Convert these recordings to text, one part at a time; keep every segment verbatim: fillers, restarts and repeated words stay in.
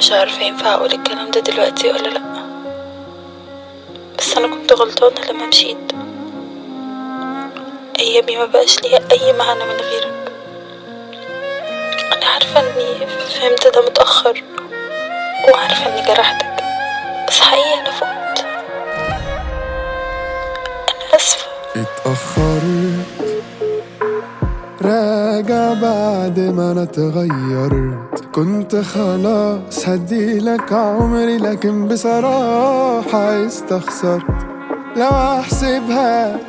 مش عارفة ينفع اقول الكلام ده دلوقتي ولا لا، بس انا كنت غلطانة لما مشيت. ايامي ما بقاش ليها اي معنى من غيرك. انا عارفة اني فهمت ده متأخر، وعارفة اني جرحتك، بس حقيقي انا فقت. انا اسفة. اتأخرت راجع بعد ما انا اتغيرت، كنت خلاص هديلك عمري لكن بصراحة استخسرت. لو احسبها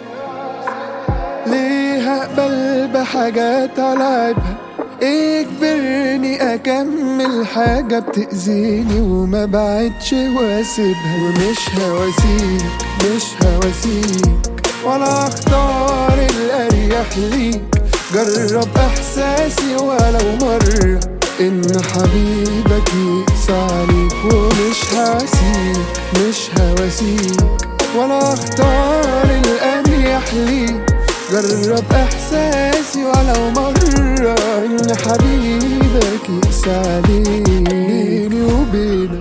ليه هقبل بحاجات علعبها؟ ايه كبرني اكمل حاجة بتأذيني وما بعدش واسيبها؟ ومش هواسيك مش هواسيك ولا اختار الاريح ليك. جرب احساسي ولو مرة ان حبيبك يقسى عليك. ومش هواسيك مش هواسيك ولا اختار الاريح ليك. جرب احساسي ولو مرة ان حبيبك يقسى عليك. بيني وبينك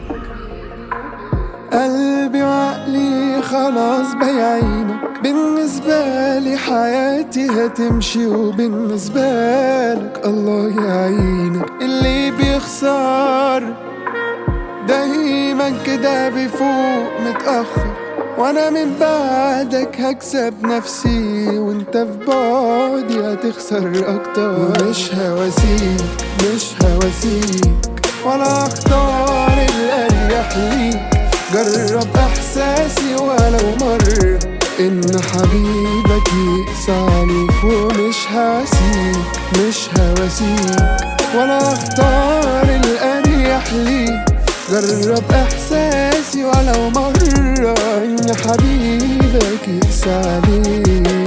قلبي وعقلي خلاص بايعينك. بالنسبة لي حياتي هتمشي، وبالنسبة لك الله يعينك. اللي بيخسر دايما كده بيفوق متأخر، وانا من بعدك هكسب نفسي وانت في بعدي هتخسر اكتر. ومش هواسيك مش هواسيك ولا اختار الاريح ليك. جرب احساسي ولو مرة ان حبيبك يقسى عليك. ومش هواسيك مش هواسيك ولا اختار الاريح ليك. جرب احساسي ولو مرة ان حبيبك يقسى عليك.